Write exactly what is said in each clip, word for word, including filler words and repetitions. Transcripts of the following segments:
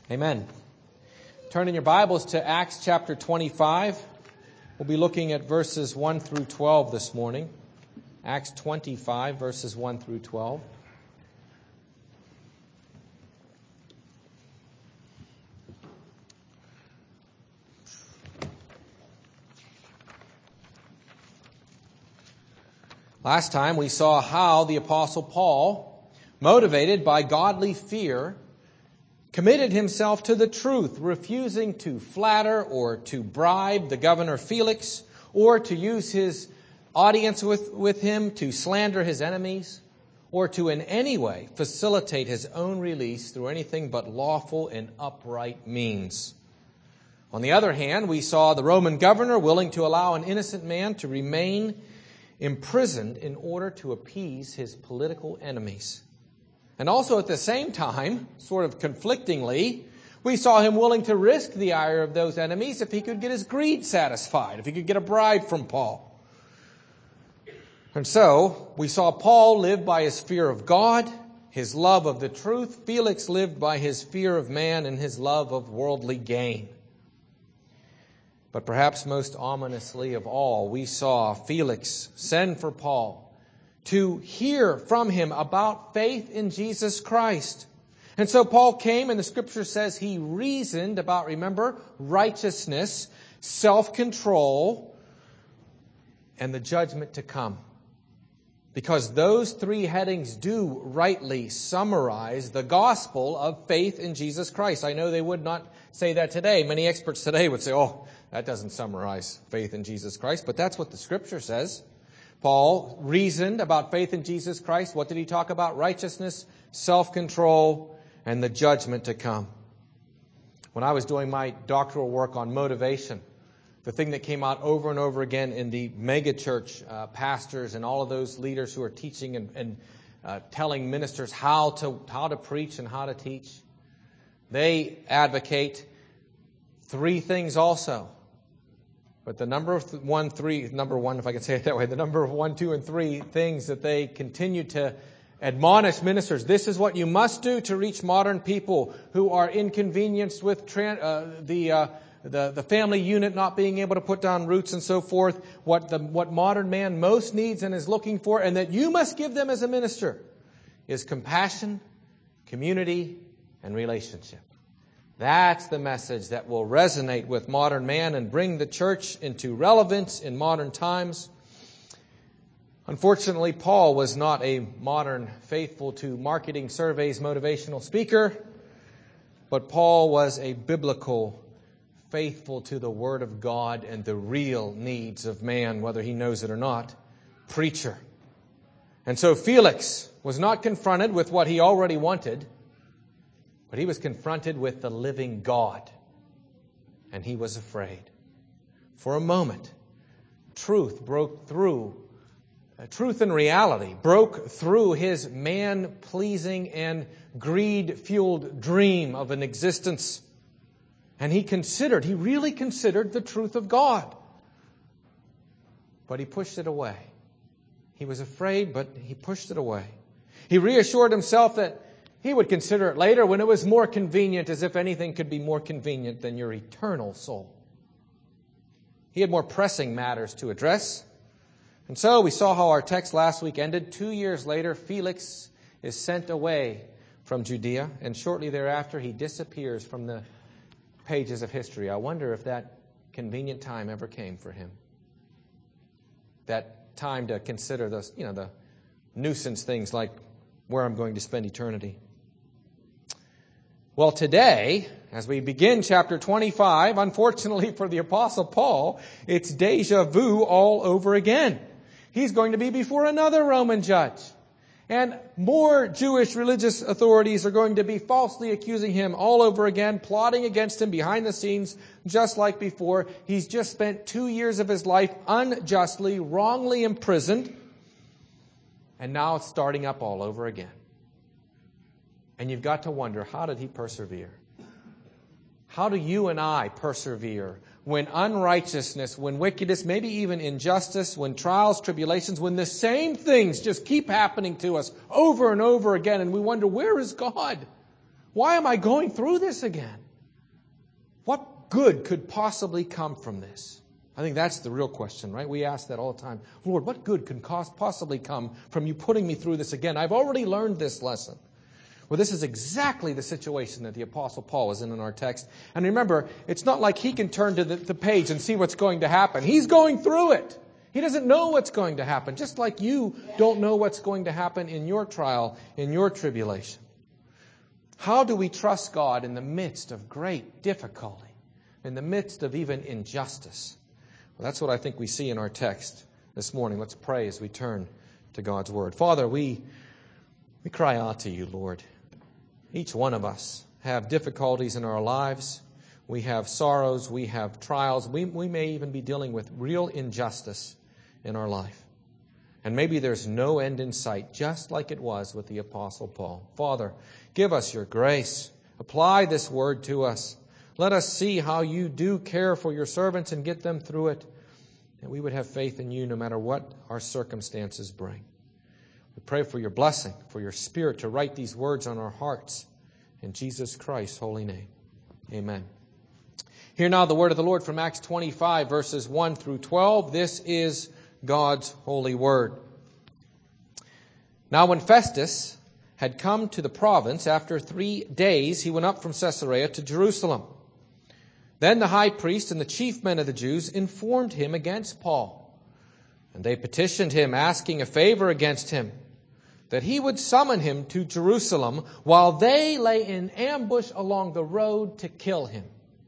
Amen. Turn in your Bibles to Acts chapter twenty-five. We'll be looking at verses one through twelve this morning. Acts twenty-five, verses one through twelve. Last time we saw how the Apostle Paul, motivated by godly fear, committed himself to the truth, refusing to flatter or to bribe the governor Felix, or to use his audience with, with him to slander his enemies, or to in any way facilitate his own release through anything but lawful and upright means. On the other hand, we saw the Roman governor willing to allow an innocent man to remain imprisoned in order to appease his political enemies. And also at the same time, sort of conflictingly, we saw him willing to risk the ire of those enemies if he could get his greed satisfied, if he could get a bribe from Paul. And so, we saw Paul live by his fear of God, his love of the truth. Felix lived by his fear of man and his love of worldly gain. But perhaps most ominously of all, we saw Felix send for Paul to hear from him about faith in Jesus Christ. And so Paul came, and the Scripture says he reasoned about, remember, righteousness, self-control, and the judgment to come. Because those three headings do rightly summarize the gospel of faith in Jesus Christ. I know they would not say that today. Many experts today would say, oh, that doesn't summarize faith in Jesus Christ. But that's what the Scripture says. Paul reasoned about faith in Jesus Christ. What did he talk about? Righteousness, self-control, and the judgment to come. When I was doing my doctoral work on motivation, the thing that came out over and over again in the megachurch uh, pastors and all of those leaders who are teaching and, and uh, telling ministers how to how to preach and how to teach, they advocate three things also. But the number of th- one, three, number one, if I can say it that way, the number of one, two, and three things that they continue to admonish ministers. This is what you must do to reach modern people who are inconvenienced with tran- uh, the, uh, the the family unit not being able to put down roots and so forth. What the what modern man most needs and is looking for, and that you must give them as a minister, is compassion, community, and relationship. That's the message that will resonate with modern man and bring the church into relevance in modern times. Unfortunately, Paul was not a modern, faithful to marketing surveys motivational speaker, but Paul was a biblical, faithful to the Word of God and the real needs of man, whether he knows it or not, preacher. And so Felix was not confronted with what he already wanted, but he was confronted with the living God, and he was afraid. For a moment, truth broke through, uh, truth and reality broke through his man-pleasing and greed-fueled dream of an existence. And he considered, he really considered the truth of God. But he pushed it away. He was afraid, but he pushed it away. He reassured himself that he would consider it later when it was more convenient, as if anything could be more convenient than your eternal soul. He had more pressing matters to address. And so we saw how our text last week ended. Two years later, Felix is sent away from Judea, and shortly thereafter he disappears from the pages of history. I wonder if that convenient time ever came for him. That time to consider those, you know, the nuisance things like where I'm going to spend eternity. Well, today, as we begin chapter twenty-five, unfortunately for the Apostle Paul, it's deja vu all over again. He's going to be before another Roman judge. And more Jewish religious authorities are going to be falsely accusing him all over again, plotting against him behind the scenes, just like before. He's just spent two years of his life unjustly, wrongly imprisoned. And now it's starting up all over again. And you've got to wonder, how did he persevere? How do you and I persevere when unrighteousness, when wickedness, maybe even injustice, when trials, tribulations, when the same things just keep happening to us over and over again, and we wonder, where is God? Why am I going through this again? What good could possibly come from this? I think that's the real question, right? We ask that all the time. Lord, what good can possibly come from you putting me through this again? I've already learned this lesson. Well, this is exactly the situation that the Apostle Paul is in in our text. And remember, it's not like he can turn to the, the page and see what's going to happen. He's going through it. He doesn't know what's going to happen, just like you don't know what's going to happen in your trial, in your tribulation. How do we trust God in the midst of great difficulty, in the midst of even injustice? Well, that's what I think we see in our text this morning. Let's pray as we turn to God's Word. Father, we, we cry out to you, Lord. Each one of us have difficulties in our lives. We have sorrows. We have trials. We, we may even be dealing with real injustice in our life. And maybe there's no end in sight, just like it was with the Apostle Paul. Father, give us your grace. Apply this word to us. Let us see how you do care for your servants and get them through it. And we would have faith in you no matter what our circumstances bring. We pray for your blessing, for your Spirit to write these words on our hearts. In Jesus Christ's holy name. Amen. Hear now the word of the Lord from Acts twenty-five, verses one through twelve. This is God's holy word. Now when Festus had come to the province, after three days he went up from Caesarea to Jerusalem. Then the high priest and the chief men of the Jews informed him against Paul. And they petitioned him, asking a favor against him, that he would summon him to Jerusalem while they lay in ambush along the road to kill him.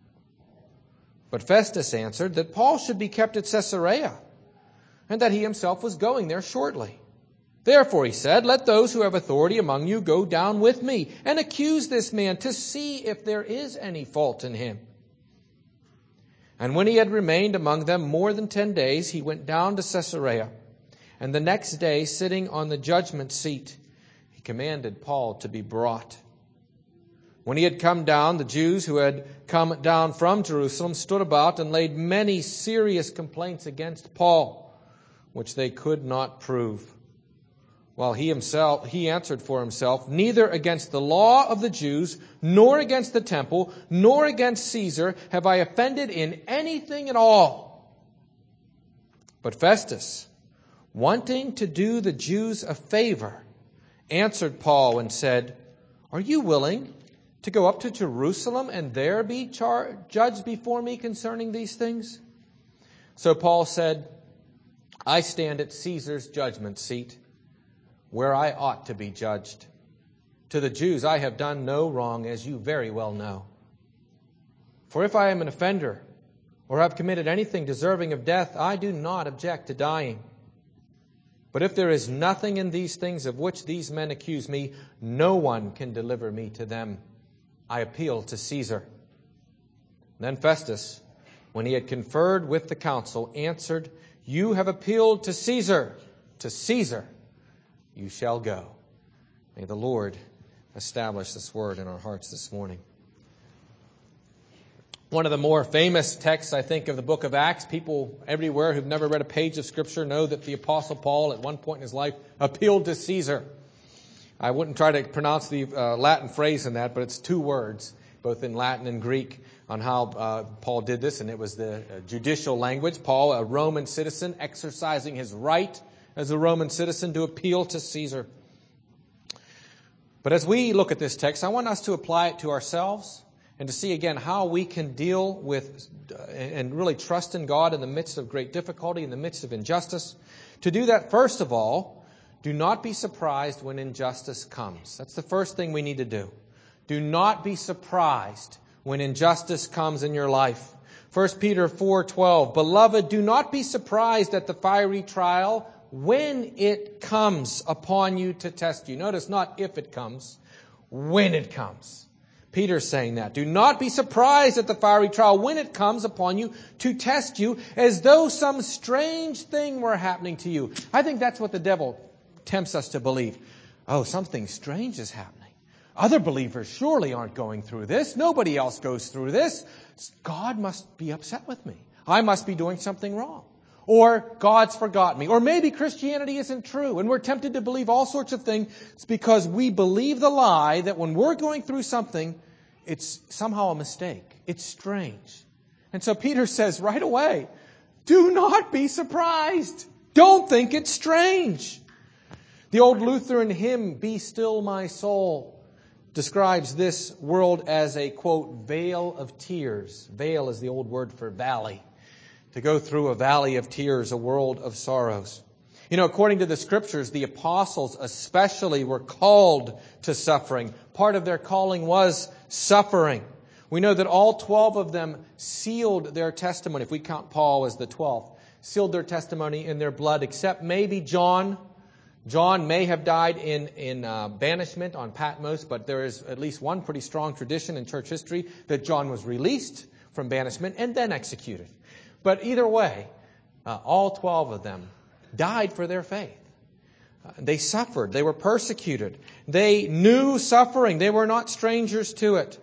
But Festus answered that Paul should be kept at Caesarea, and that he himself was going there shortly. Therefore, he said, let those who have authority among you go down with me and accuse this man to see if there is any fault in him. And when he had remained among them more than ten days, he went down to Caesarea. And the next day, sitting on the judgment seat, he commanded Paul to be brought. When he had come down, the Jews who had come down from Jerusalem stood about and laid many serious complaints against Paul, which they could not prove. While he himself, he answered for himself, neither against the law of the Jews, nor against the temple, nor against Caesar have I offended in anything at all. But Festus, wanting to do the Jews a favor, answered Paul and said, are you willing to go up to Jerusalem and there be char- judged before me concerning these things? So Paul said, I stand at Caesar's judgment seat, where I ought to be judged. To the Jews I have done no wrong, as you very well know. For if I am an offender, or have committed anything deserving of death, I do not object to dying. But if there is nothing in these things of which these men accuse me, no one can deliver me to them. I appeal to Caesar. Then Festus, when he had conferred with the council, answered, you have appealed to Caesar. To Caesar you shall go. May the Lord establish this word in our hearts this morning. One of the more famous texts, I think, of the book of Acts, people everywhere who've never read a page of Scripture know that the Apostle Paul, at one point in his life, appealed to Caesar. I wouldn't try to pronounce the uh, Latin phrase in that, but it's two words, both in Latin and Greek, on how uh, Paul did this, and it was the uh, judicial language. Paul, a Roman citizen, exercising his right as a Roman citizen to appeal to Caesar. But as we look at this text, I want us to apply it to ourselves and to see again how we can deal with uh, and really trust in God in the midst of great difficulty, in the midst of injustice. To do that, first of all, do not be surprised when injustice comes. That's the first thing we need to do. Do not be surprised when injustice comes in your life. First Peter four twelve, beloved, do not be surprised at the fiery trial when it comes upon you to test you. Notice not if it comes, when it comes. Peter's saying that. Do not be surprised at the fiery trial when it comes upon you to test you as though some strange thing were happening to you. I think that's what the devil tempts us to believe. Oh, something strange is happening. Other believers surely aren't going through this. Nobody else goes through this. God must be upset with me. I must be doing something wrong. Or God's forgotten me. Or maybe Christianity isn't true. And we're tempted to believe all sorts of things because we believe the lie that when we're going through something, it's somehow a mistake. It's strange. And so Peter says right away, do not be surprised. Don't think it's strange. The old Lutheran hymn, Be Still My Soul, describes this world as a, quote, vale of tears. Vale is the old word for valley. To go through a valley of tears, a world of sorrows. You know, according to the Scriptures, the apostles especially were called to suffering. Part of their calling was suffering. We know that all twelve of them sealed their testimony, if we count Paul as the twelfth, sealed their testimony in their blood, except maybe John. John may have died in, in uh, banishment on Patmos, but there is at least one pretty strong tradition in church history that John was released from banishment and then executed. But either way, uh, all twelve of them died for their faith. Uh, they suffered. They were persecuted. They knew suffering. They were not strangers to it.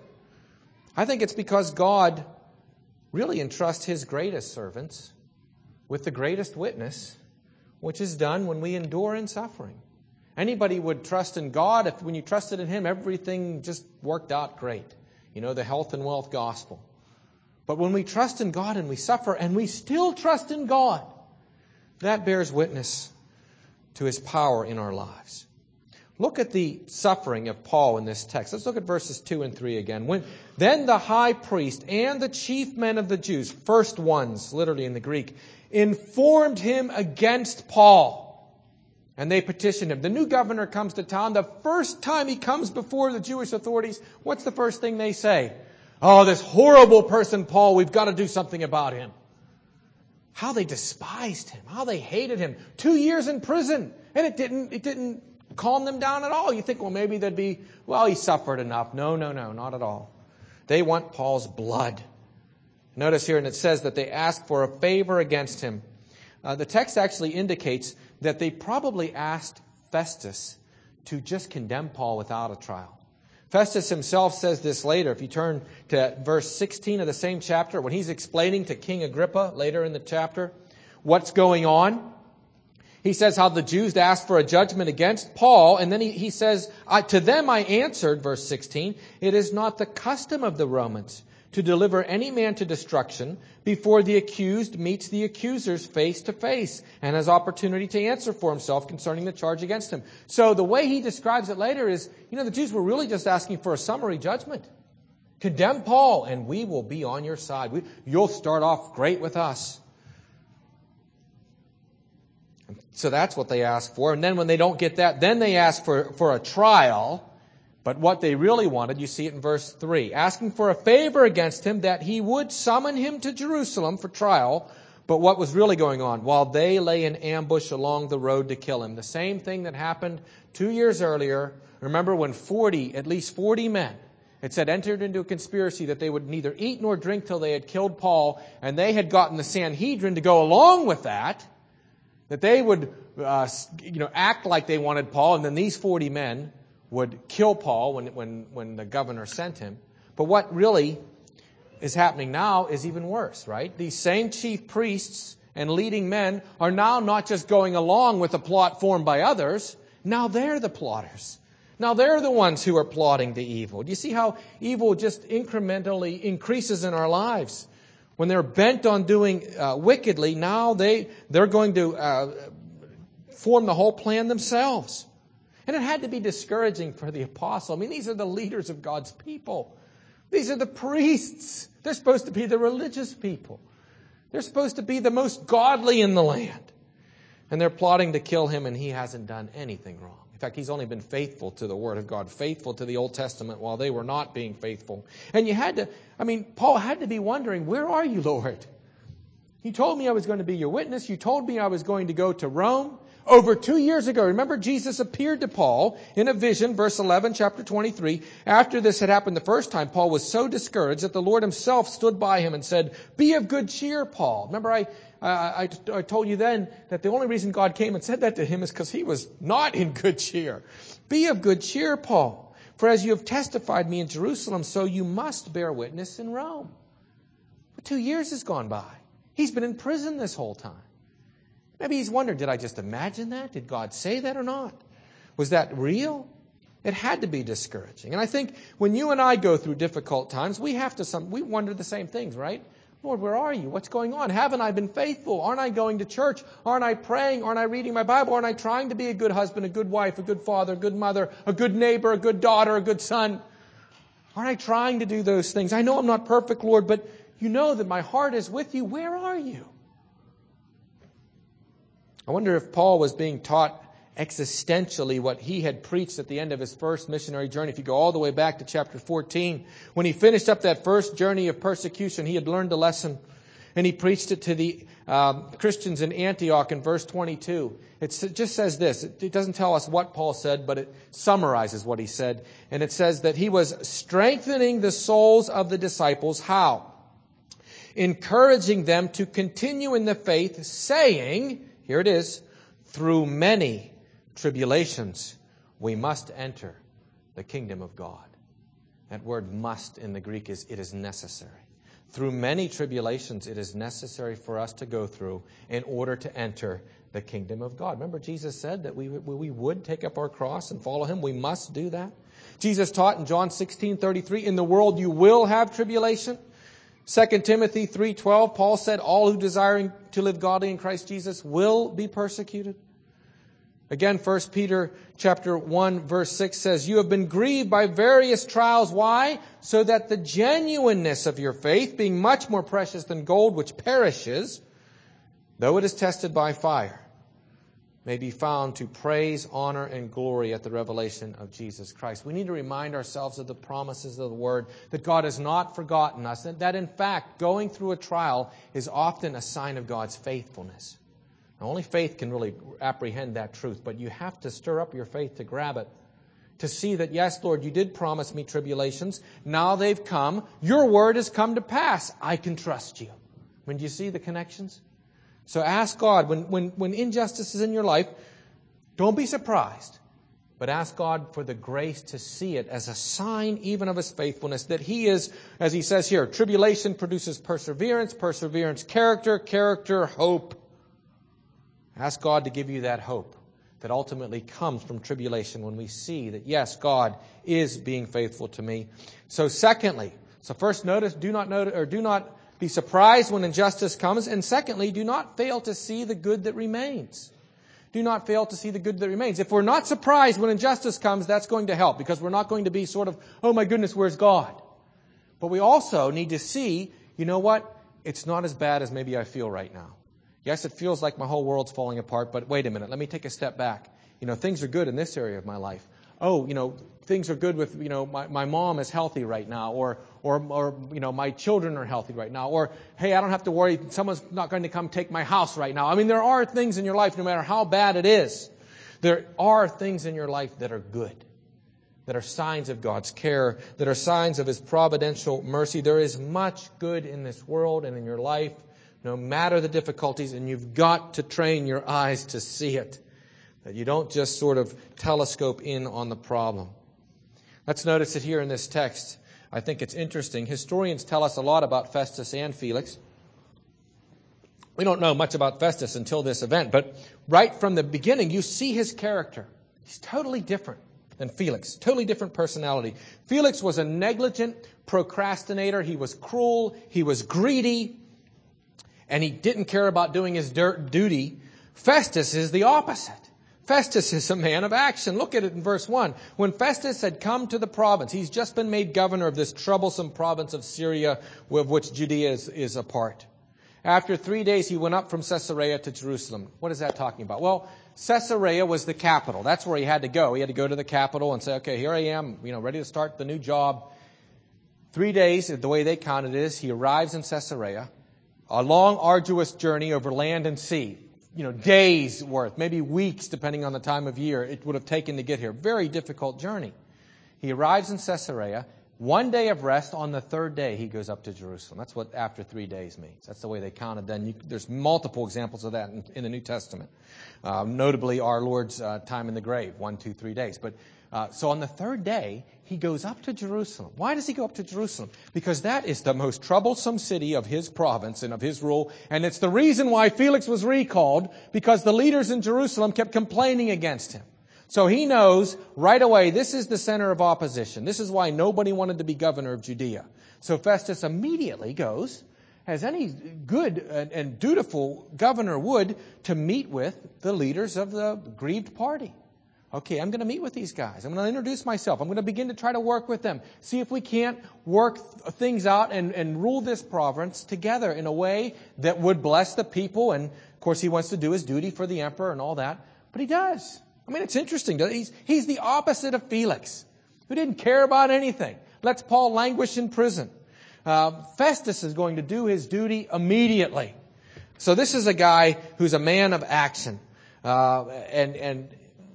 I think it's because God really entrusts His greatest servants with the greatest witness, which is done when we endure in suffering. Anybody would trust in God if when you trusted in Him, everything just worked out great. You know, the health and wealth gospel. But when we trust in God and we suffer and we still trust in God, that bears witness to His power in our lives. Look at the suffering of Paul in this text. Let's look at verses two and three again. When, then the high priest and the chief men of the Jews, first ones, literally in the Greek, informed him against Paul. And they petitioned him. The new governor comes to town. The first time he comes before the Jewish authorities, what's the first thing they say? Oh, this horrible person, Paul, we've got to do something about him. How they despised him. How they hated him. Two years in prison. And it didn't, it didn't calm them down at all. You think, well, maybe they'd be, well, he suffered enough. No, no, no, not at all. They want Paul's blood. Notice here, and it says that they asked for a favor against him. Uh, the text actually indicates that they probably asked Festus to just condemn Paul without a trial. Festus himself says this later. If you turn to verse sixteen of the same chapter, when he's explaining to King Agrippa later in the chapter what's going on, he says how the Jews asked for a judgment against Paul, and then he, he says, I, to them I answered, verse sixteen, it is not the custom of the Romans to deliver any man to destruction before the accused meets the accusers face to face and has opportunity to answer for himself concerning the charge against him. So the way he describes it later is, you know, the Jews were really just asking for a summary judgment. Condemn Paul and we will be on your side. We, you'll start off great with us. So that's what they ask for. And then when they don't get that, then they ask for, for a trial. But what they really wanted, you see it in verse three, asking for a favor against him that he would summon him to Jerusalem for trial. But what was really going on? While they lay in ambush along the road to kill him. The same thing that happened two years earlier. Remember when forty, at least forty men, it said entered into a conspiracy that they would neither eat nor drink till they had killed Paul. And they had gotten the Sanhedrin to go along with that. That they would uh, you know, act like they wanted Paul. And then these forty men would kill Paul when, when, when the governor sent him. But what really is happening now is even worse, right? These same chief priests and leading men are now not just going along with a plot formed by others. Now they're the plotters. Now they're the ones who are plotting the evil. Do you see how evil just incrementally increases in our lives? When they're bent on doing uh, wickedly, now they, they're going to uh, form the whole plan themselves. And it had to be discouraging for the apostle. I mean, these are the leaders of God's people. These are the priests. They're supposed to be the religious people. They're supposed to be the most godly in the land. And they're plotting to kill him, and he hasn't done anything wrong. In fact, he's only been faithful to the Word of God, faithful to the Old Testament while they were not being faithful. And you had to, I mean, Paul had to be wondering, where are you, Lord? You told me I was going to be your witness. You told me I was going to go to Rome. Over two years ago, remember Jesus appeared to Paul in a vision, verse eleven, chapter twenty-three. After this had happened the first time, Paul was so discouraged that the Lord himself stood by him and said, be of good cheer, Paul. Remember I, I, I told you then that the only reason God came and said that to him is because he was not in good cheer. Be of good cheer, Paul. For as you have testified me in Jerusalem, so you must bear witness in Rome. But two years has gone by. He's been in prison this whole time. Maybe he's wondering, did I just imagine that? Did God say that or not? Was that real? It had to be discouraging. And I think when you and I go through difficult times, we have to some, we wonder the same things, right? Lord, where are you? What's going on? Haven't I been faithful? Aren't I going to church? Aren't I praying? Aren't I reading my Bible? Aren't I trying to be a good husband, a good wife, a good father, a good mother, a good neighbor, a good daughter, a good son? Aren't I trying to do those things? I know I'm not perfect, Lord, but you know that my heart is with you. Where are you? I wonder if Paul was being taught existentially what he had preached at the end of his first missionary journey. If you go all the way back to chapter fourteen, when he finished up that first journey of persecution, he had learned a lesson, and he preached it to the um, Christians in Antioch in verse twenty-two. It just says this. It doesn't tell us what Paul said, but it summarizes what he said. And it says that he was strengthening the souls of the disciples. How? Encouraging them to continue in the faith, saying, here it is, through many tribulations, we must enter the kingdom of God. That word must in the Greek is, it is necessary. Through many tribulations, it is necessary for us to go through in order to enter the kingdom of God. Remember, Jesus said that we, we would take up our cross and follow Him. We must do that. Jesus taught in John sixteen thirty-three, in the world you will have tribulation. Second Timothy three twelve, Paul said, all who desire to live godly in Christ Jesus will be persecuted. Again, First Peter chapter one, verse six says, you have been grieved by various trials. Why? So that the genuineness of your faith, being much more precious than gold which perishes, though it is tested by fire, may be found to praise, honor, and glory at the revelation of Jesus Christ. We need to remind ourselves of the promises of the Word, that God has not forgotten us, and that in fact, going through a trial is often a sign of God's faithfulness. Now, only faith can really apprehend that truth, but you have to stir up your faith to grab it, to see that, yes, Lord, you did promise me tribulations. Now they've come. Your word has come to pass. I can trust you. I mean, do you see the connections? So ask God, when, when, when injustice is in your life, don't be surprised, but ask God for the grace to see it as a sign even of His faithfulness, that He is, as He says here, tribulation produces perseverance, perseverance, character, character, hope. Ask God to give you that hope that ultimately comes from tribulation when we see that, yes, God is being faithful to me. So secondly, so first notice, do not notice, or do not be surprised when injustice comes. And secondly, do not fail to see the good that remains. Do not fail to see the good that remains. If we're not surprised when injustice comes, that's going to help, because we're not going to be sort of, oh my goodness, where's God? But we also need to see, you know what? It's not as bad as maybe I feel right now. Yes, it feels like my whole world's falling apart, but wait a minute, let me take a step back. You know, things are good in this area of my life. Oh, you know, things are good with, you know, my, my mom is healthy right now, or, or, or, you know, my children are healthy right now, or, hey, I don't have to worry, someone's not going to come take my house right now. I mean, there are things in your life, no matter how bad it is, there are things in your life that are good, that are signs of God's care, that are signs of His providential mercy. There is much good in this world and in your life, no matter the difficulties, and you've got to train your eyes to see it, that you don't just sort of telescope in on the problem. Let's notice it here in this text. I think it's interesting. Historians tell us a lot about Festus and Felix. We don't know much about Festus until this event, but right from the beginning, you see his character. He's totally different than Felix, totally different personality. Felix was a negligent procrastinator. He was cruel. He was greedy. And he didn't care about doing his dirt duty. Festus is the opposite. Festus is a man of action. Look at it in verse one. When Festus had come to the province, he's just been made governor of this troublesome province of Syria, of which Judea is, is a part. After three days, he went up from Caesarea to Jerusalem. What is that talking about? Well, Caesarea was the capital. That's where he had to go. He had to go to the capital and say, okay, here I am, you know, ready to start the new job. Three days, the way they counted it is, he arrives in Caesarea. A long, arduous journey over land and sea. You know, days worth, maybe weeks, depending on the time of year, it would have taken to get here. Very difficult journey. He arrives in Caesarea. One day of rest. On the third day, he goes up to Jerusalem. That's what after three days means. That's the way they counted then. You, there's multiple examples of that in, in the New Testament. Uh, notably, our Lord's uh, time in the grave. One, two, three days. But Uh, so on the third day, he goes up to Jerusalem. Why does he go up to Jerusalem? Because that is the most troublesome city of his province and of his rule. And it's the reason why Felix was recalled, because the leaders in Jerusalem kept complaining against him. So he knows right away this is the center of opposition. This is why nobody wanted to be governor of Judea. So Festus immediately goes, as any good and dutiful governor would, to meet with the leaders of the grieved party. Okay, I'm going to meet with these guys. I'm going to introduce myself. I'm going to begin to try to work with them. See if we can't work things out and, and rule this province together in a way that would bless the people. And, of course, he wants to do his duty for the emperor and all that. But he does. I mean, it's interesting. He's, he's the opposite of Felix, who didn't care about anything. Lets Paul languish in prison. Uh, Festus is going to do his duty immediately. So this is a guy who's a man of action. Uh, and, and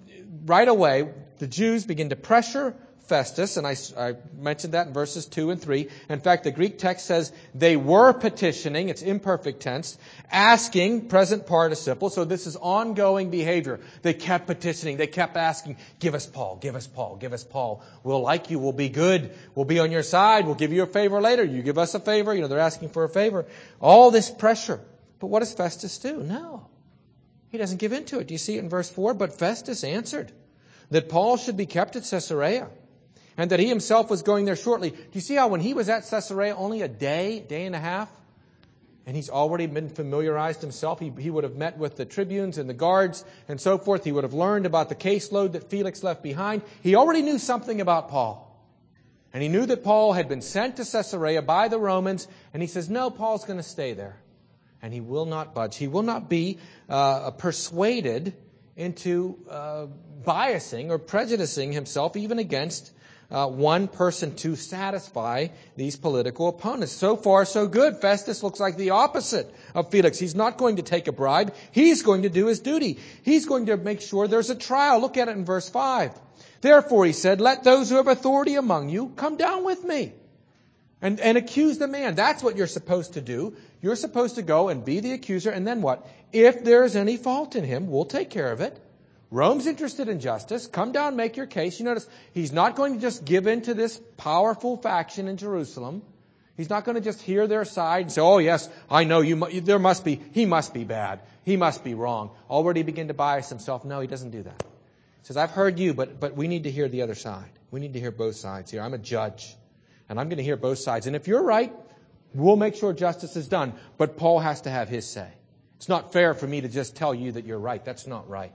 right away, the Jews begin to pressure Festus, and I, I mentioned that in verses two and three. In fact, the Greek text says they were petitioning, it's imperfect tense, asking, present participle, so this is ongoing behavior. They kept petitioning, they kept asking, give us Paul, give us Paul, give us Paul. We'll like you, we'll be good, we'll be on your side, we'll give you a favor later, you give us a favor, you know, they're asking for a favor. All this pressure. But what does Festus do? No. He doesn't give in to it. Do you see it in verse four? But Festus answered that Paul should be kept at Caesarea, and that he himself was going there shortly. Do you see how when he was at Caesarea only a day, day and a half, and he's already been familiarized himself, he, he would have met with the tribunes and the guards and so forth. He would have learned about the caseload that Felix left behind. He already knew something about Paul. And he knew that Paul had been sent to Caesarea by the Romans, and he says, no, Paul's going to stay there. And he will not budge. He will not be uh, persuaded into uh, biasing or prejudicing himself even against Uh, one person to satisfy these political opponents. So far, so good. Festus looks like the opposite of Felix. He's not going to take a bribe. He's going to do his duty. He's going to make sure there's a trial. Look at it in verse five. Therefore, he said, let those who have authority among you come down with me and, and accuse the man. That's what you're supposed to do. You're supposed to go and be the accuser. And then what? If there's any fault in him, we'll take care of it. Rome's interested in justice. Come down, make your case. You notice he's not going to just give in to this powerful faction in Jerusalem. He's not going to just hear their side and say, oh yes, I know you, there must be, he must be bad. He must be wrong. Already begin to bias himself. No, he doesn't do that. He says, I've heard you, but, but we need to hear the other side. We need to hear both sides here. I'm a judge, and I'm going to hear both sides. And if you're right, we'll make sure justice is done. But Paul has to have his say. It's not fair for me to just tell you that you're right. That's not right.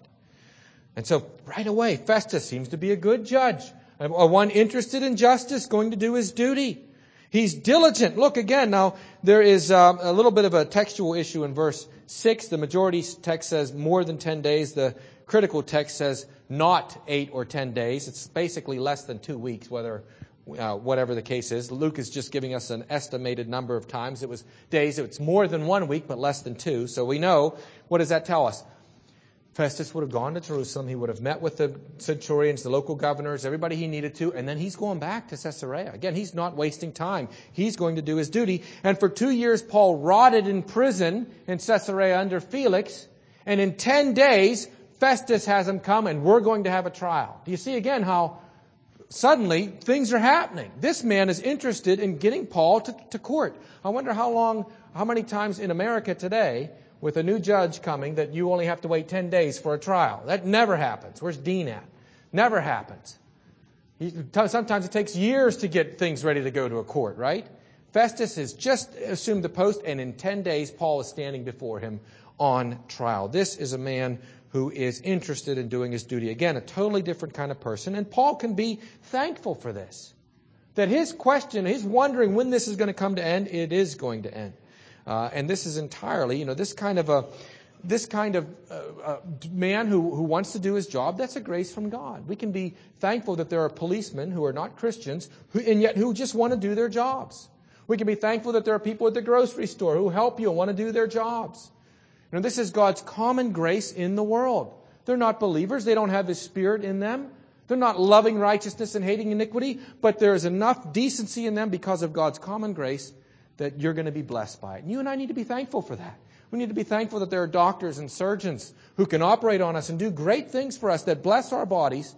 And so right away, Festus seems to be a good judge, a one interested in justice, going to do his duty. He's diligent. Look again. Now, there is uh, a little bit of a textual issue in verse six. The majority text says more than ten days. The critical text says not eight or ten days. It's basically less than two weeks, whether uh, whatever the case is. Luke is just giving us an estimated number of times. It was days. It's more than one week, but less than two. So we know, what does that tell us? Festus would have gone to Jerusalem. He would have met with the centurions, the local governors, everybody he needed to, and then he's going back to Caesarea. Again, he's not wasting time. He's going to do his duty. And for two years, Paul rotted in prison in Caesarea under Felix. And in ten days, Festus has him come, and we're going to have a trial. Do you see again how suddenly things are happening? This man is interested in getting Paul to, to court. I wonder how long, how many times in America today, with a new judge coming, that you only have to wait ten days for a trial. That never happens. Where's Dean at? Never happens. He, sometimes it takes years to get things ready to go to a court, right? Festus has just assumed the post, and in ten days, Paul is standing before him on trial. This is a man who is interested in doing his duty. Again, a totally different kind of person. And Paul can be thankful for this. That his question, his wondering when this is going to come to end, it is going to end. Uh, and this is entirely, you know, this kind of a, this kind of uh, uh, man who, who wants to do his job, that's a grace from God. We can be thankful that there are policemen who are not Christians, who, and yet who just want to do their jobs. We can be thankful that there are people at the grocery store who help you and want to do their jobs. You know, this is God's common grace in the world. They're not believers. They don't have His Spirit in them. They're not loving righteousness and hating iniquity, but there is enough decency in them because of God's common grace that you're going to be blessed by it. And you and I need to be thankful for that. We need to be thankful that there are doctors and surgeons who can operate on us and do great things for us that bless our bodies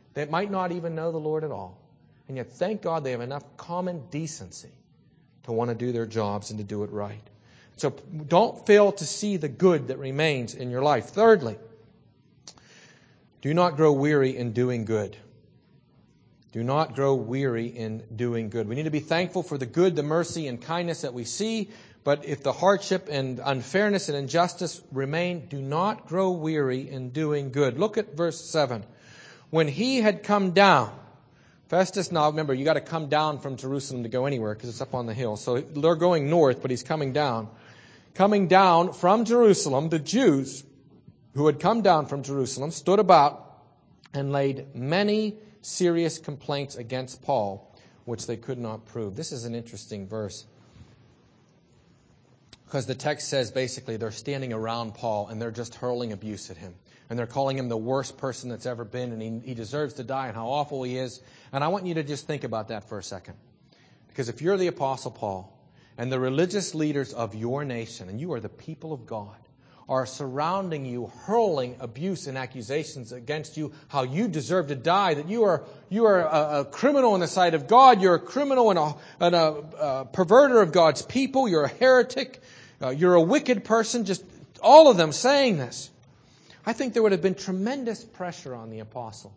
They might not even know the Lord at all. And yet, thank God they have enough common decency to want to do their jobs and to do it right. So don't fail to see the good that remains in your life. Thirdly, do not grow weary in doing good. Do not grow weary in doing good. We need to be thankful for the good, the mercy, and kindness that we see. But if the hardship and unfairness and injustice remain, do not grow weary in doing good. Look at verse seven. When he had come down, Festus, now remember, you got to come down from Jerusalem to go anywhere because it's up on the hill. So they're going north, but he's coming down. Coming down from Jerusalem, the Jews who had come down from Jerusalem stood about and laid many serious complaints against Paul, which they could not prove. This is an interesting verse because the text says basically they're standing around Paul and they're just hurling abuse at him. And they're calling him the worst person that's ever been, and he, he deserves to die, and how awful he is. And I want you to just think about that for a second. Because if you're the Apostle Paul, and the religious leaders of your nation, and you are the people of God, are surrounding you, hurling abuse and accusations against you, how you deserve to die, that you are you are a, a criminal in the sight of God, you're a criminal and a, and a, a perverter of God's people, you're a heretic, uh, you're a wicked person, just all of them saying this. I think there would have been tremendous pressure on the apostle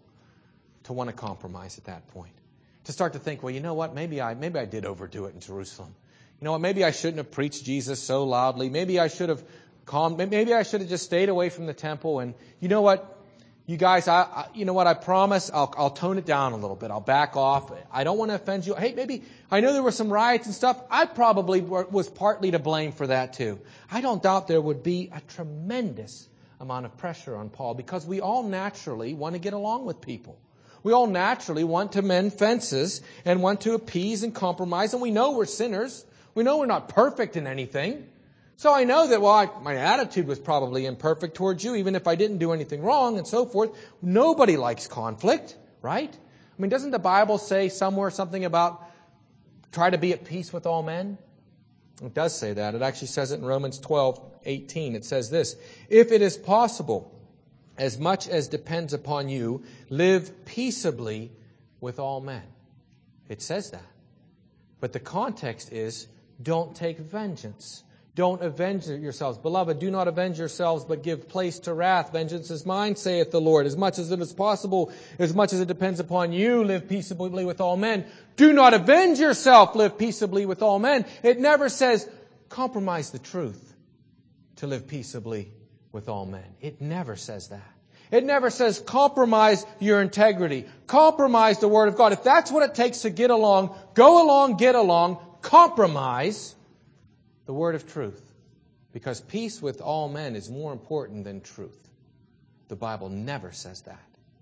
to want to compromise at that point. To start to think, well, you know what, maybe I maybe I did overdo it in Jerusalem. You know what, maybe I shouldn't have preached Jesus so loudly. Maybe I should have calmed, maybe I should have just stayed away from the temple. And you know what, you guys, I, I you know what, I promise I'll I'll tone it down a little bit. I'll back off. I don't want to offend you. Hey, maybe, I know there were some riots and stuff. I probably was partly to blame for that too. I don't doubt there would be a tremendous amount of pressure on Paul because we all naturally want to get along with people. We all naturally want to mend fences and want to appease and compromise. And we know we're sinners. We know we're not perfect in anything. So I know that, well, I, my attitude was probably imperfect towards you, even if I didn't do anything wrong and so forth. Nobody likes conflict, right? I mean, doesn't the Bible say somewhere something about try to be at peace with all men? It does say that. It actually says it in Romans twelve eighteen. It says this, if it is possible, as much as depends upon you, live peaceably with all men. It says that. But the context is, don't take vengeance. Don't avenge yourselves. Beloved, do not avenge yourselves, but give place to wrath. Vengeance is mine, saith the Lord. As much as it is possible, as much as it depends upon you, live peaceably with all men. Do not avenge yourself, live peaceably with all men. It never says, compromise the truth to live peaceably with all men. It never says that. It never says compromise your integrity. Compromise the Word of God. If that's what it takes to get along, go along, get along, compromise the word of truth. Because peace with all men is more important than truth. The Bible never says that.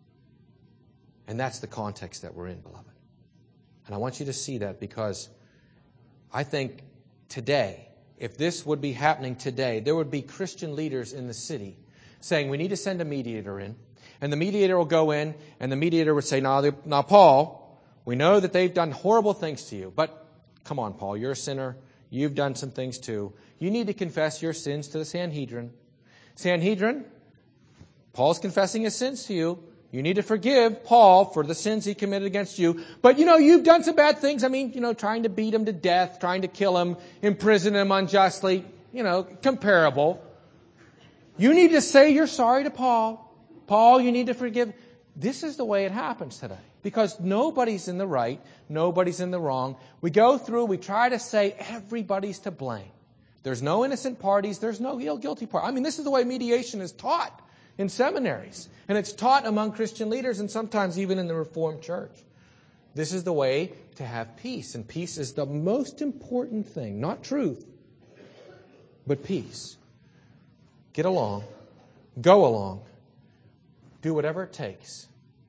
And that's the context that we're in, beloved. And I want you to see that because I think today, if this would be happening today, there would be Christian leaders in the city saying, we need to send a mediator in. And the mediator will go in, and the mediator would say, now, now Paul, we know that they've done horrible things to you, but come on, Paul, you're a sinner. You've done some things too. You need to confess your sins to the Sanhedrin. Sanhedrin, Paul's confessing his sins to you. You need to forgive Paul for the sins he committed against you. But, you know, you've done some bad things. I mean, you know, trying to beat him to death, trying to kill him, imprison him unjustly, you know, comparable. You need to say you're sorry to Paul. Paul, you need to forgive. This is the way it happens today. Because nobody's in the right, nobody's in the wrong. We go through, we try to say everybody's to blame. There's no innocent parties, there's no guilty party. I mean, this is the way mediation is taught in seminaries. And it's taught among Christian leaders and sometimes even in the Reformed Church. This is the way to have peace. And peace is the most important thing. Not truth, but peace. Get along. Go along. Do whatever it takes.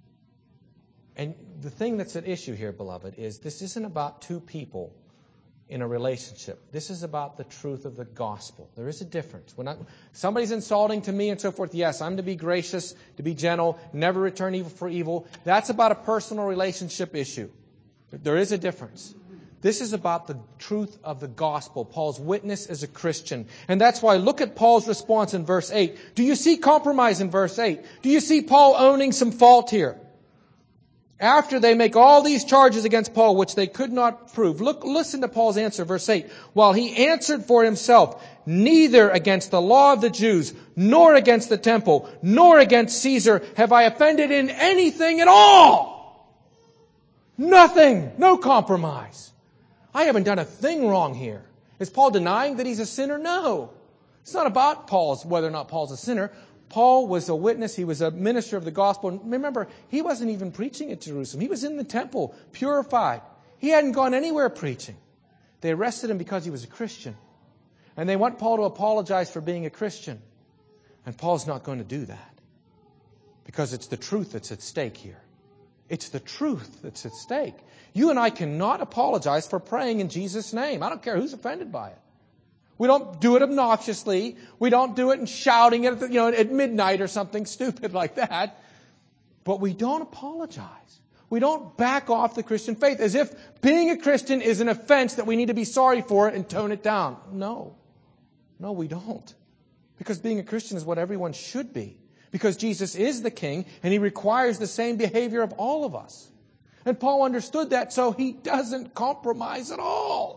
And the thing that's at issue here, beloved, is this isn't about two people in a relationship. This is about the truth of the gospel. There is a difference. When I, somebody's insulting to me and so forth, yes, I'm to be gracious, to be gentle, never return evil for evil. That's about a personal relationship issue. But there is a difference. This is about the truth of the gospel, Paul's witness as a Christian. And that's why look at Paul's response in verse eight. Do you see compromise in verse eight? Do you see Paul owning some fault here? After they make all these charges against Paul, which they could not prove. Look, listen to Paul's answer, verse eight. While he answered for himself, neither against the law of the Jews, nor against the temple, nor against Caesar have I offended in anything at all. Nothing. No compromise. I haven't done a thing wrong here. Is Paul denying that he's a sinner? No. It's not about Paul's, whether or not Paul's a sinner. Paul was a witness. He was a minister of the gospel. And remember, he wasn't even preaching at Jerusalem. He was in the temple, purified. He hadn't gone anywhere preaching. They arrested him because he was a Christian. And they want Paul to apologize for being a Christian. And Paul's not going to do that. Because it's the truth that's at stake here. It's the truth that's at stake. You and I cannot apologize for praying in Jesus' name. I don't care who's offended by it. We don't do it obnoxiously. We don't do it and shouting it, you know, at midnight or something stupid like that. But we don't apologize. We don't back off the Christian faith as if being a Christian is an offense that we need to be sorry for and tone it down. No. No, we don't. Because being a Christian is what everyone should be. Because Jesus is the King and He requires the same behavior of all of us. And Paul understood that, so he doesn't compromise at all.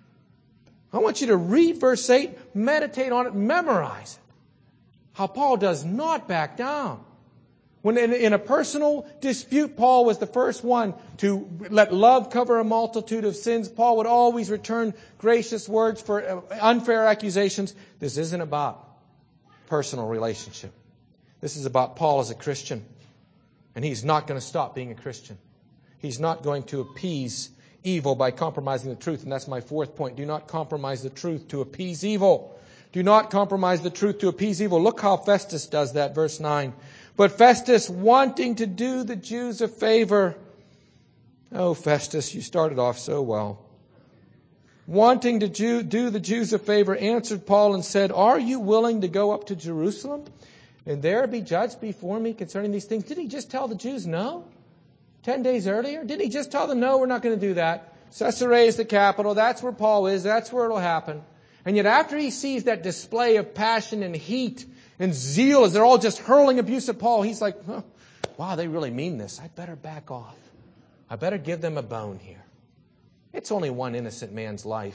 I want you to read verse eight, meditate on it, memorize it. How Paul does not back down. When in, in a personal dispute, Paul was the first one to let love cover a multitude of sins. Paul would always return gracious words for unfair accusations. This isn't about personal relationship. This is about Paul as a Christian. And he's not going to stop being a Christian. He's not going to appease evil by compromising the truth. And that's my fourth point. Do not compromise the truth to appease evil. Do not compromise the truth to appease evil. Look how Festus does that, verse nine. But Festus, wanting to do the Jews a favor. Oh, Festus, you started off so well. Wanting to Jew, do the Jews a favor, answered Paul and said, are you willing to go up to Jerusalem and there be judged before me concerning these things? Did he just tell the Jews no? Ten days earlier? Didn't he just tell them, no, we're not going to do that? Caesarea is the capital. That's where Paul is. That's where it'll happen. And yet after he sees that display of passion and heat and zeal as they're all just hurling abuse at Paul, he's like, oh, wow, they really mean this. I better back off. I better give them a bone here. It's only one innocent man's life.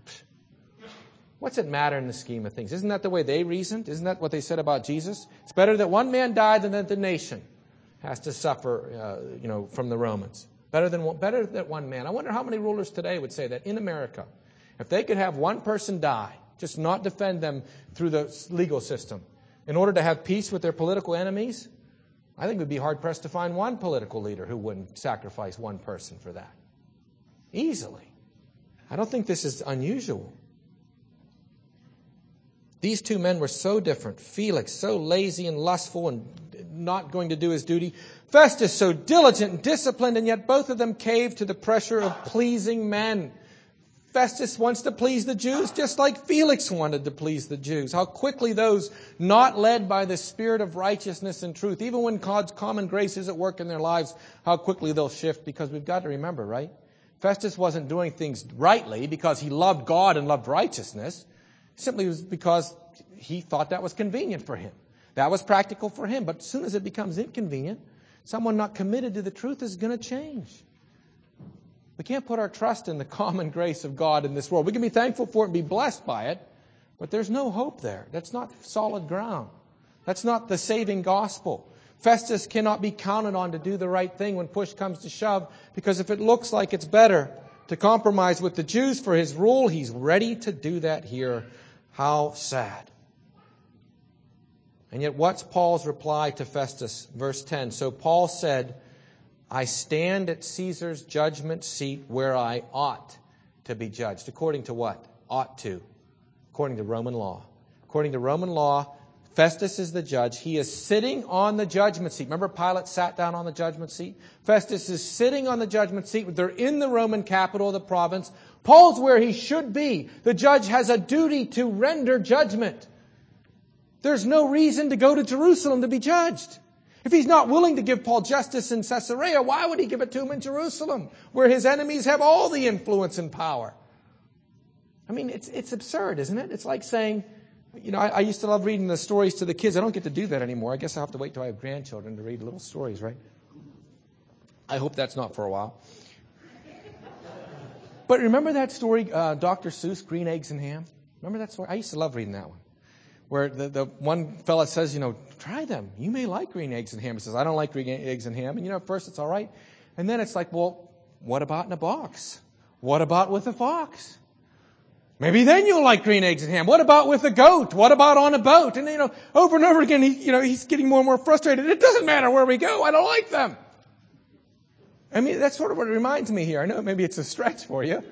What's it matter in the scheme of things? Isn't that the way they reasoned? Isn't that what they said about Jesus? It's better that one man died than that the nation has to suffer, uh, you know, from the Romans. Better than one, better that one man. I wonder how many rulers today would say that in America, if they could have one person die, just not defend them through the legal system, in order to have peace with their political enemies, I think it would be hard pressed to find one political leader who wouldn't sacrifice one person for that. Easily. I don't think this is unusual. These two men were so different. Felix, so lazy and lustful and not going to do his duty. Festus, so diligent and disciplined, and yet both of them caved to the pressure of pleasing men. Festus wants to please the Jews just like Felix wanted to please the Jews. How quickly those not led by the spirit of righteousness and truth, even when God's common grace is at work in their lives, how quickly they'll shift, because we've got to remember, right? Festus wasn't doing things rightly because he loved God and loved righteousness. Simply was because he thought that was convenient for him. That was practical for him. But as soon as it becomes inconvenient, someone not committed to the truth is going to change. We can't put our trust in the common grace of God in this world. We can be thankful for it and be blessed by it, but there's no hope there. That's not solid ground. That's not the saving gospel. Festus cannot be counted on to do the right thing when push comes to shove, because if it looks like it's better to compromise with the Jews for his rule, he's ready to do that here. How sad. And yet what's Paul's reply to Festus? Verse ten. So Paul said, I stand at Caesar's judgment seat where I ought to be judged. According to what? Ought to. According to Roman law. According to Roman law, Festus is the judge. He is sitting on the judgment seat. Remember Pilate sat down on the judgment seat? Festus is sitting on the judgment seat. They're in the Roman capital of the province. Paul's where he should be. The judge has a duty to render judgment. There's no reason to go to Jerusalem to be judged. If he's not willing to give Paul justice in Caesarea, why would he give it to him in Jerusalem, where his enemies have all the influence and power? I mean, it's it's absurd, isn't it? It's like saying, you know, I, I used to love reading the stories to the kids. I don't get to do that anymore. I guess I'll have to wait till I have grandchildren to read little stories, right? I hope that's not for a while. But remember that story, uh, Doctor Seuss, Green Eggs and Ham? Remember that story? I used to love reading that one. Where the, the one fella says, you know, try them. You may like green eggs and ham. He says, I don't like green eggs and ham. And, you know, at first it's all right. And then it's like, well, what about in a box? What about with a fox? Maybe then you'll like green eggs and ham. What about with a goat? What about on a boat? And, you know, over and over again, he, you know, he's getting more and more frustrated. It doesn't matter where we go. I don't like them. I mean, that's sort of what it reminds me here. I know maybe it's a stretch for you.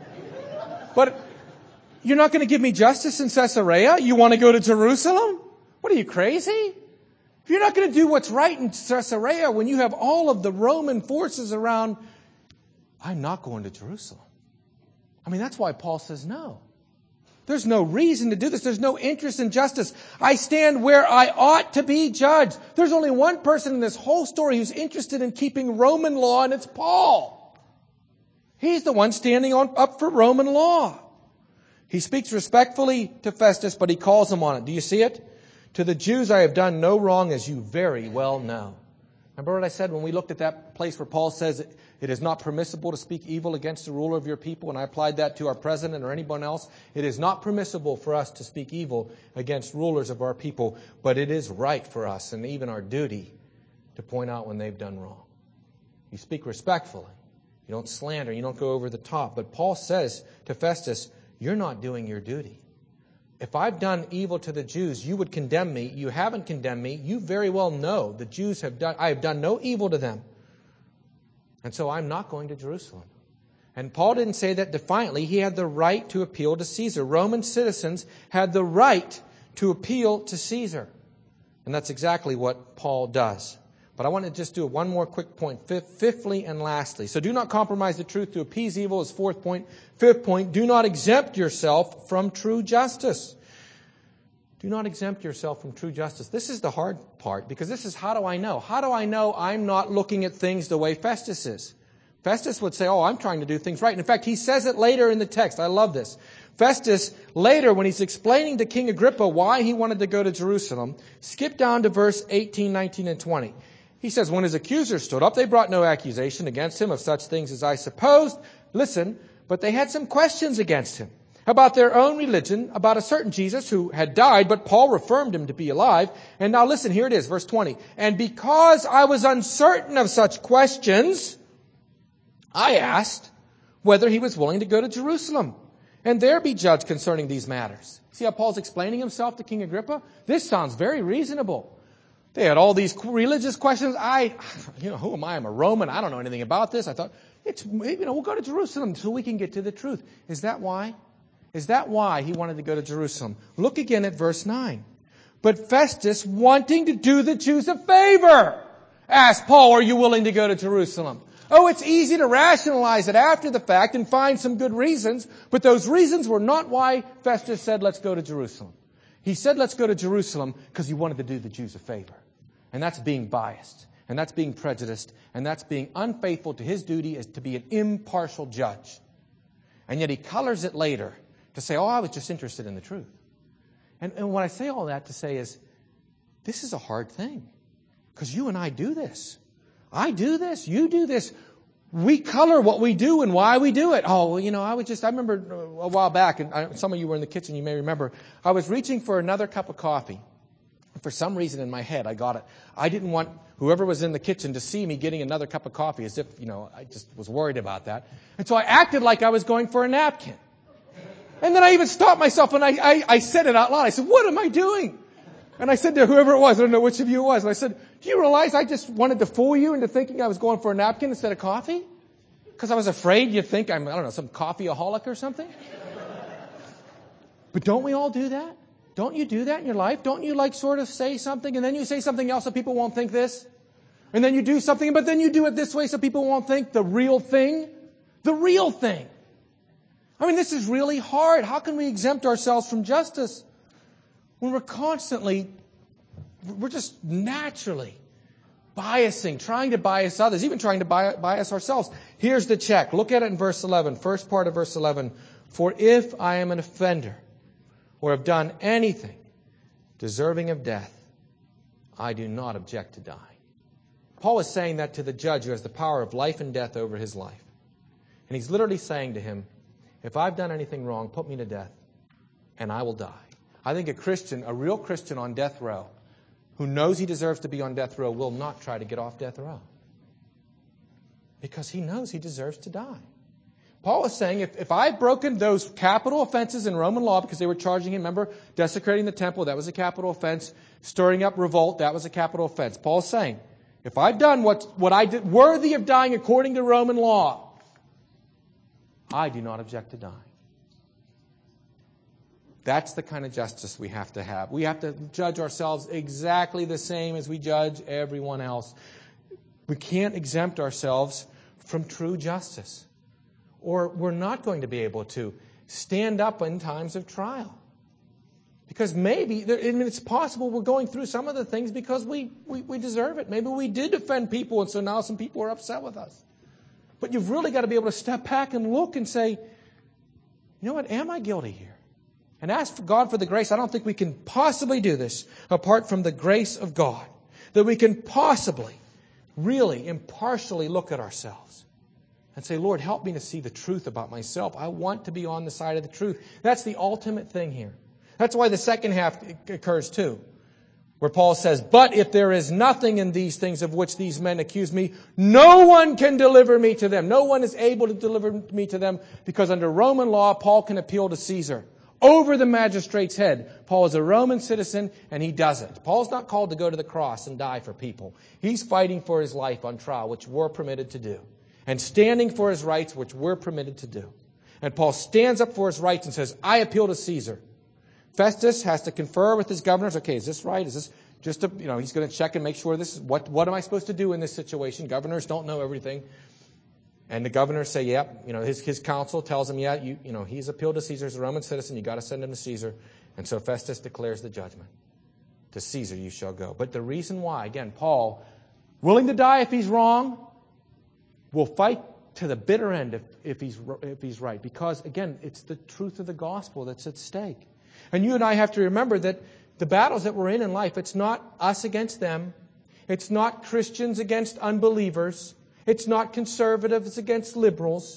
But you're not going to give me justice in Caesarea? You want to go to Jerusalem? What are you, crazy? If you're not going to do what's right in Caesarea when you have all of the Roman forces around, I'm not going to Jerusalem. I mean, that's why Paul says no. There's no reason to do this. There's no interest in justice. I stand where I ought to be judged. There's only one person in this whole story who's interested in keeping Roman law, and it's Paul. He's the one standing on, up for Roman law. He speaks respectfully to Festus, but he calls him on it. Do you see it? To the Jews I have done no wrong, as you very well know. Remember what I said when we looked at that place where Paul says it, it is not permissible to speak evil against the ruler of your people, and I applied that to our president or anyone else. It is not permissible for us to speak evil against rulers of our people, but it is right for us and even our duty to point out when they've done wrong. You speak respectfully. You don't slander. You don't go over the top. But Paul says to Festus, you're not doing your duty. If I've done evil to the Jews, you would condemn me. You haven't condemned me. You very well know the Jews have done, I have done no evil to them. And so I'm not going to Jerusalem. And Paul didn't say that defiantly. He had the right to appeal to Caesar. Roman citizens had the right to appeal to Caesar. And that's exactly what Paul does. But I want to just do one more quick point. Fifth, fifthly and lastly. So do not compromise the truth to appease evil is fourth point. Fifth point, do not exempt yourself from true justice. Do not exempt yourself from true justice. This is the hard part, because this is how do I know? How do I know I'm not looking at things the way Festus is? Festus would say, oh, I'm trying to do things right. And in fact, he says it later in the text. I love this. Festus, later, when he's explaining to King Agrippa why he wanted to go to Jerusalem, skip down to verse eighteen, nineteen, and twenty. He says, when his accusers stood up, they brought no accusation against him of such things as I supposed. Listen, but they had some questions against him about their own religion, about a certain Jesus who had died, but Paul affirmed him to be alive. And now listen, here it is, verse twenty. And because I was uncertain of such questions, I asked whether he was willing to go to Jerusalem and there be judged concerning these matters. See how Paul's explaining himself to King Agrippa? This sounds very reasonable. They had all these religious questions. I, you know, who am I? I'm a Roman. I don't know anything about this. I thought, it's, you know, we'll go to Jerusalem so we can get to the truth. Is that why? Is that why he wanted to go to Jerusalem? Look again at verse nine. But Festus, wanting to do the Jews a favor, asked Paul, are you willing to go to Jerusalem? Oh, it's easy to rationalize it after the fact and find some good reasons, but those reasons were not why Festus said, let's go to Jerusalem. He said, let's go to Jerusalem because he wanted to do the Jews a favor. And that's being biased. And that's being prejudiced. And that's being unfaithful to his duty as to be an impartial judge. And yet he colors it later to say, oh, I was just interested in the truth. And, and what I say all that to say is, this is a hard thing. Because you and I do this. I do this. You do this. We color what we do and why we do it. Oh, well, you know, I was just, I remember a while back, and I, some of you were in the kitchen, you may remember, I was reaching for another cup of coffee. For some reason in my head, I got it. I didn't want whoever was in the kitchen to see me getting another cup of coffee, as if, you know, I just was worried about that. And so I acted like I was going for a napkin. And then I even stopped myself and I, I, I said it out loud. I said, what am I doing? And I said to whoever it was, I don't know which of you it was, and I said, do you realize I just wanted to fool you into thinking I was going for a napkin instead of coffee? Because I was afraid you'd think I'm, I don't know, some coffeeaholic or something. But don't we all do that? Don't you do that in your life? Don't you like sort of say something and then you say something else so people won't think this? And then you do something, but then you do it this way so people won't think the real thing? The real thing. I mean, this is really hard. How can we exempt ourselves from justice when we're constantly, we're just naturally biasing, trying to bias others, even trying to bias ourselves? Here's the check. Look at it in verse eleven, first part of verse eleven. For if I am an offender or have done anything deserving of death, I do not object to die. Paul is saying that to the judge who has the power of life and death over his life. And he's literally saying to him, if I've done anything wrong, put me to death, and I will die. I think a Christian, a real Christian on death row, who knows he deserves to be on death row, will not try to get off death row. Because he knows he deserves to die. Paul is saying, if, if I've broken those capital offenses in Roman law, because they were charging him, remember, desecrating the temple, that was a capital offense. Stirring up revolt, that was a capital offense. Paul's saying, if I've done what, what I did worthy of dying according to Roman law, I do not object to dying. That's the kind of justice we have to have. We have to judge ourselves exactly the same as we judge everyone else. We can't exempt ourselves from true justice, or we're not going to be able to stand up in times of trial. Because maybe, I mean, it's possible we're going through some of the things because we, we, we deserve it. Maybe we did offend people, and so now some people are upset with us. But you've really got to be able to step back and look and say, you know what, am I guilty here? And ask for God for the grace. I don't think we can possibly do this apart from the grace of God. That we can possibly, really, impartially look at ourselves and say, Lord, help me to see the truth about myself. I want to be on the side of the truth. That's the ultimate thing here. That's why the second half occurs too, where Paul says, but if there is nothing in these things of which these men accuse me, no one can deliver me to them. No one is able to deliver me to them, because under Roman law, Paul can appeal to Caesar over the magistrate's head. Paul is a Roman citizen, and he does it. Paul's not called to go to the cross and die for people. He's fighting for his life on trial, which we're permitted to do, and standing for his rights, which we're permitted to do. And Paul stands up for his rights and says, I appeal to Caesar. Festus has to confer with his governors. Okay, is this right? Is this just a, you know, he's going to check and make sure this is, what, what am I supposed to do in this situation? Governors don't know everything. And the governors say, yep, you know, his, his council tells him, yeah, you, you know, he's appealed to Caesar as a Roman citizen. You got to send him to Caesar. And so Festus declares the judgment. To Caesar you shall go. But the reason why, again, Paul, willing to die if he's wrong, will fight to the bitter end if, if he's, if he's right. Because, again, it's the truth of the gospel that's at stake. And you and I have to remember that the battles that we're in in life, it's not us against them. It's not Christians against unbelievers. It's not conservatives against liberals.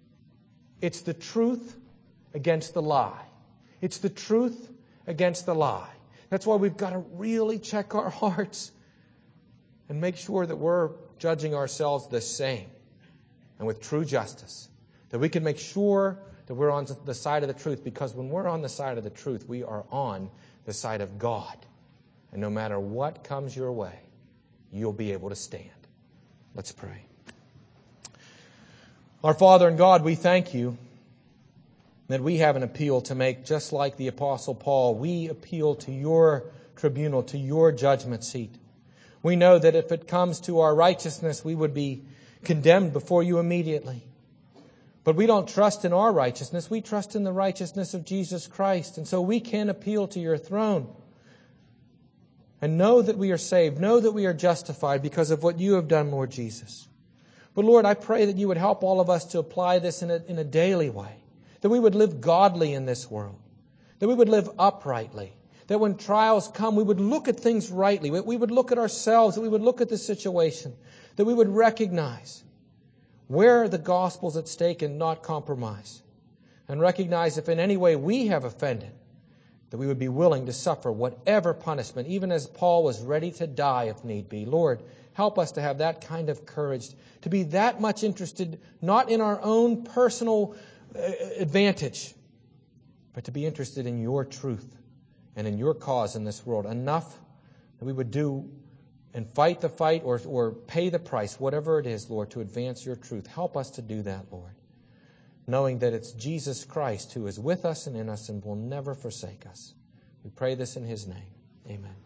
It's the truth against the lie. It's the truth against the lie. That's why we've got to really check our hearts and make sure that we're judging ourselves the same and with true justice. That we can make sure that we're on the side of the truth, because when we're on the side of the truth, we are on the side of God. And no matter what comes your way, you'll be able to stand. Let's pray. Our Father and God, we thank you that we have an appeal to make, just like the Apostle Paul. We appeal to your tribunal, to your judgment seat. We know that if it comes to our righteousness, we would be condemned before you immediately. But we don't trust in our righteousness. We trust in the righteousness of Jesus Christ. And so we can appeal to your throne and know that we are saved, know that we are justified because of what you have done, Lord Jesus. But Lord, I pray that you would help all of us to apply this in a, in a daily way, that we would live godly in this world, that we would live uprightly, that when trials come, we would look at things rightly, we would look at ourselves, that we would look at the situation, that we would recognize where the gospel's at stake and not compromise. And recognize if in any way we have offended, that we would be willing to suffer whatever punishment, even as Paul was ready to die if need be. Lord, help us to have that kind of courage, to be that much interested, not in our own personal advantage, but to be interested in your truth and in your cause in this world. Enough that we would do and fight the fight or, or pay the price, whatever it is, Lord, to advance your truth. Help us to do that, Lord, knowing that it's Jesus Christ who is with us and in us and will never forsake us. We pray this in his name. Amen.